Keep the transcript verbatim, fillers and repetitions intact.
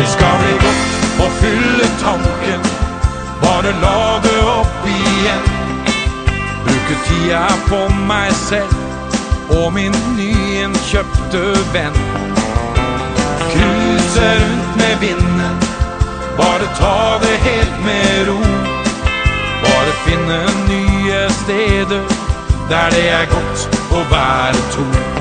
Det skal bli godt å fylle tanken, bare lage opp igjen. Bruke tida på meg selv og min nyinnkjøpte venn. Cruise rundt med vinden, bare ta det helt med ro. Bare finne nye steder der det er godt å være to.